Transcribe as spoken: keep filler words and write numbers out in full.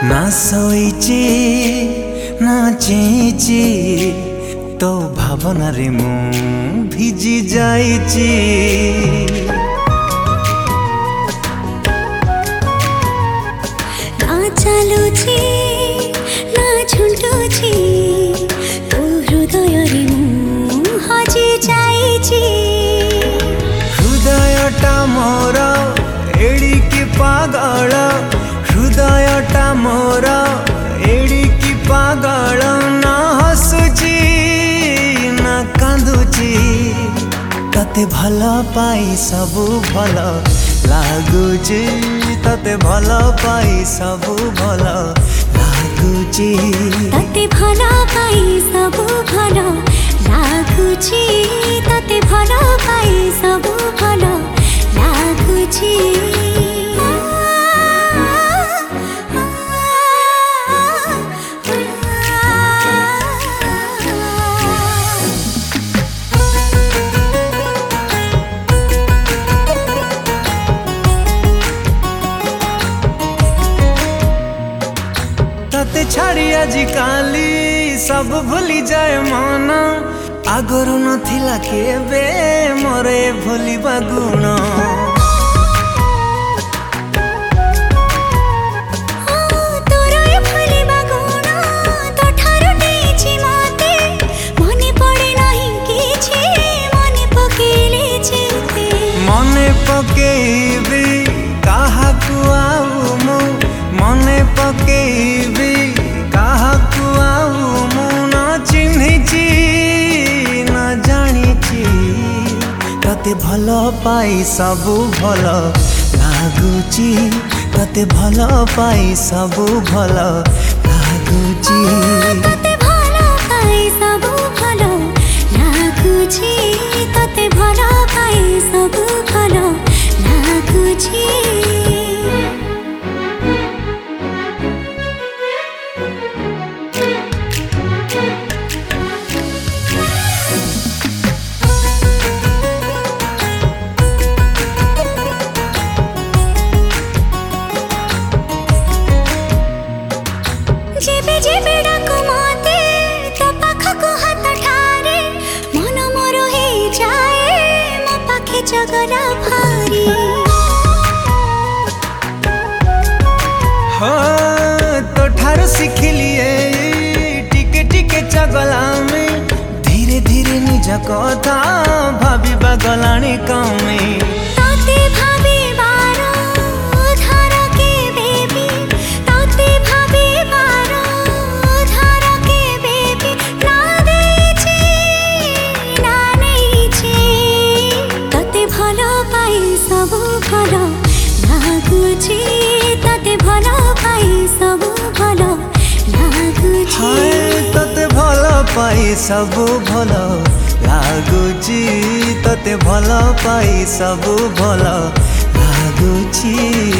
ना सोईची ना चेईची तो भावना रे मु भिजी जाईची। ना चालुची ना झुंटुची तो हृदय रे मु हजी जाईची। हृदयटा मोर एड़िकी पागल, हृदयटा मोर एड़िकी पागल। ना हसुची ना कांदुची तते भल पाई सबु भल लागुची। तते भल पाई सबु भल लागुची। तते भल पाई सबु भल लागुची। तते भल पाई सबु भल लागुची। तते छाड़ी आजिकाली सब भूली जाए मन। आगरू नथिला केबे मोरे भूलिबा गुण। मने पकेबी काहाकु आउ मु, मने पकेबी काहाकु आउ मु। न चिन्हिची न जानिची तते भल पाई सबु भल लागुची। तते भल पाई सबु भल लागुची। तते भल पाई सबु भल लागुची। तते भल पाई सबु भल लागुची। जेबे जेबे डाकु मते तो पाखको हाथ ठारे मन मोर हे जाए मो पाखे जगला भारी। हाँ तो ठार सिखिलिए टिके टिके चगला में। धीरे धीरे निज कथा भाविबा गलानी कमे। ताते भाबी बारो धार के बेबी। ताते भाबी बारो धार के बेबी। ना देची ना नेची तते भल पाई सबु भल लागुची। तते भल पाई सबु भल लागुची। हाय तते भल पाई सबु भल लागुची। तते भल पाई सबु भल लागुची।